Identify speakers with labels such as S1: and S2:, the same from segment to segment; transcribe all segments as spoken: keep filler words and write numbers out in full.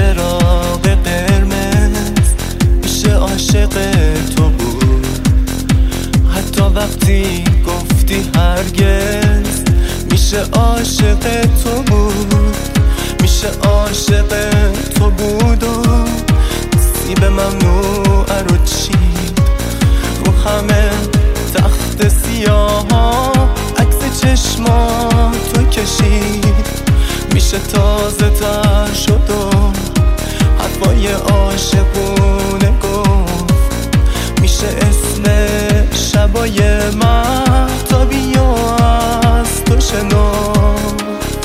S1: چراغ قرمز میشه عاشق تو بود. حتی وقتی گفتی هرگز میشه عاشق تو بود. میشه عاشق تو بود و سیب ممنوعه رو چید رو همه تخت سیاه ها عکس چشماتو کشید. میشه تازه تر شد و حرفای عاشقونه گفت. میشه اسم شبای مهتابی و از تو شنفت.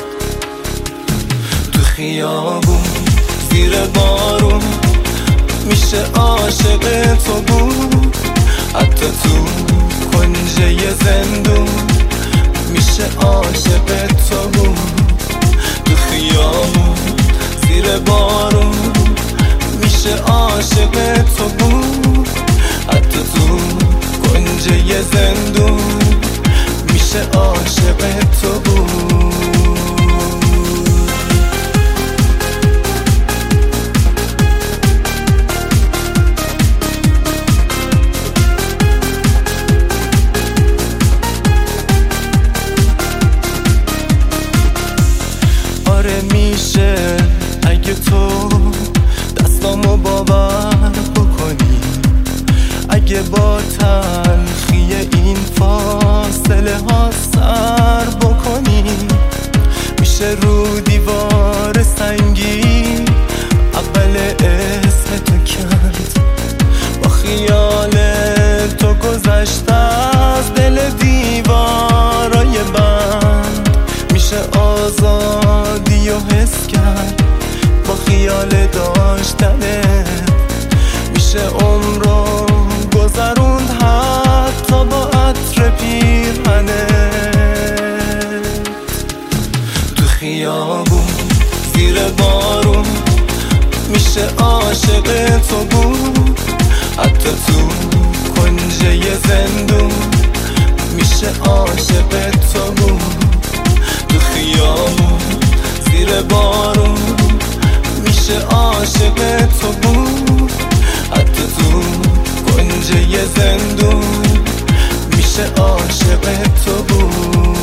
S1: تو خیابون زیر بارون میشه عاشق تو بود. حتی تو کنجه زندون میشه عاشق تو بود. تو خیابون زیر بارون میشه عاشق تو بود. حتی تو کنجه زندون میشه عاشق تو بود. میشه اگه تو دستامو باور بکنی، اگه با تلخی این فاصله ها سر بکنی. میشه رو دیوار سنگی اول اسم تو کرد. با خیال تو گذشته از دل دیوارای بند. میشه آزادی و حس کرد با خیال داشتنه. میشه عمر رو گذروند حتی با عطر پیرهنه. تو خیابون زیر بارون میشه عاشق تو بود. حتی تو کنجه زندون میشه عاشق تو بود. تو خیابون زیر بارون میشه عاشق تو بود. حتی تو کنجه زندون میشه عاشق تو بود.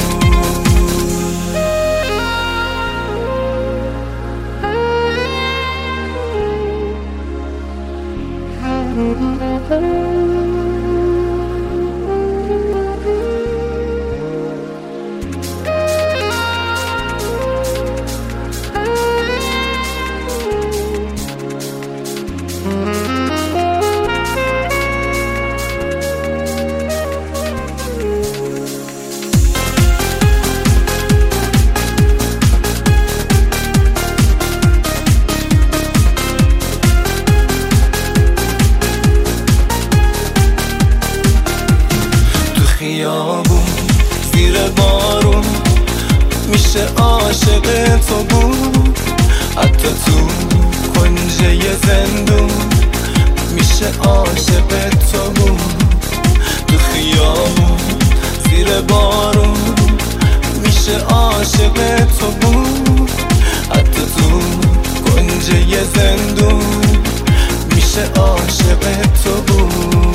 S1: خیابون زیر بارون میشه عاشق تو بود. حتی تو کنجه زندون میشه عاشق تو بود. تو خیابون زیر بارون میشه عاشق تو بود. حتی تو کنجه زندون میشه عاشق تو بود.